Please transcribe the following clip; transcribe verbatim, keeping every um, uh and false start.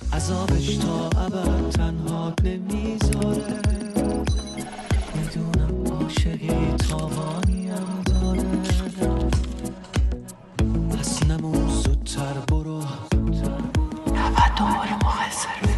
عذابش تا ابد تنها نمیذاره، میدونم عاشقی تاوانیم داره، پس نمون زودتر برو، نود دوباره مقصر